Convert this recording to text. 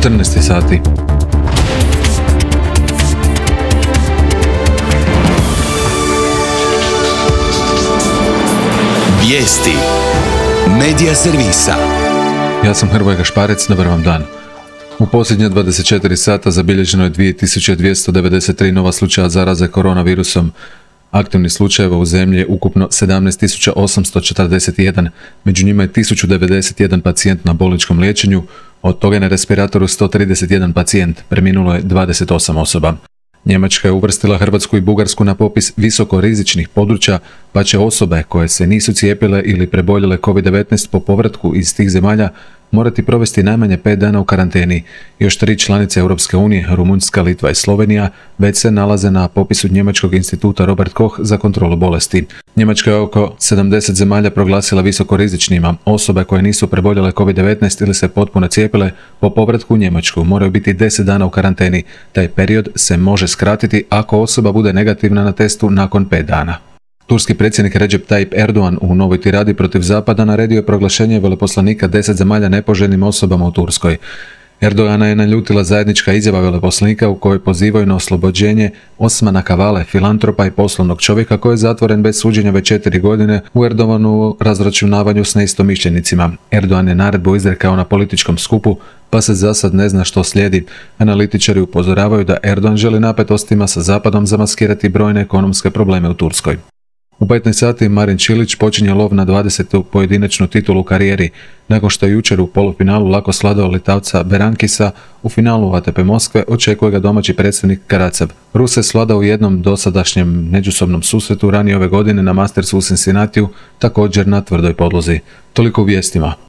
14 sati. Vijesti Medija servisa. Ja sam Hrvoje Gašparec, dobar vam dan. U posljednje 24 sata zabilježeno je 2293 nova slučaja zaraze koronavirusom. Aktivnih slučajeva u zemlji je ukupno 17.841, među njima je 1091 pacijent na bolničkom liječenju, od toga je na respiratoru 131 pacijent, preminulo je 28 osoba. Njemačka je uvrstila Hrvatsku i Bugarsku na popis visokorizičnih područja, pa će osobe koje se nisu cijepile ili preboljele COVID-19 po povratku iz tih zemalja morati provesti najmanje 5 dana u karanteni. Još 3 članice Europske unije, Rumunjska, Litva i Slovenija, već se nalaze na popisu Njemačkog instituta Robert Koch za kontrolu bolesti. Njemačka je oko 70 zemalja proglasila visokorizičnima. Osobe koje nisu preboljele COVID-19 ili se potpuno cijepile po povratku u Njemačku moraju biti 10 dana u karanteni. Taj period se može skratiti ako osoba bude negativna na testu nakon 5 dana. Turski predsjednik Recep Tayyip Erdogan u novoj tiradi protiv Zapada naredio je proglašenje veleposlanika 10 zemalja nepoželjnim osobama u Turskoj. Erdogana je naljutila zajednička izjava veleposlanika u kojoj pozivaju na oslobođenje Osmana Kavale, filantropa i poslovnog čovjeka koji je zatvoren bez suđenja već 4 godine u Erdoganovu razračunavanju s neistomišljenicima. Erdogan je naredbu izrekao na političkom skupu, pa se za sad ne zna što slijedi. Analitičari upozoravaju da Erdogan želi napetostima sa Zapadom zamaskirati brojne ekonomske probleme u Turskoj. U 15 sati Marin Čilić počinje lov na 20. pojedinačnu titulu u karijeri, nakon što je jučer u polufinalu lako svladao Litavca Berankisa. U finalu ATP Moskve očekuje ga domaći predstavnik Karacav. Rus se svladao u jednom dosadašnjem međusobnom susretu ranije ove godine na Mastersu u Cincinnatiju, također na tvrdoj podlozi. Toliko u vijestima.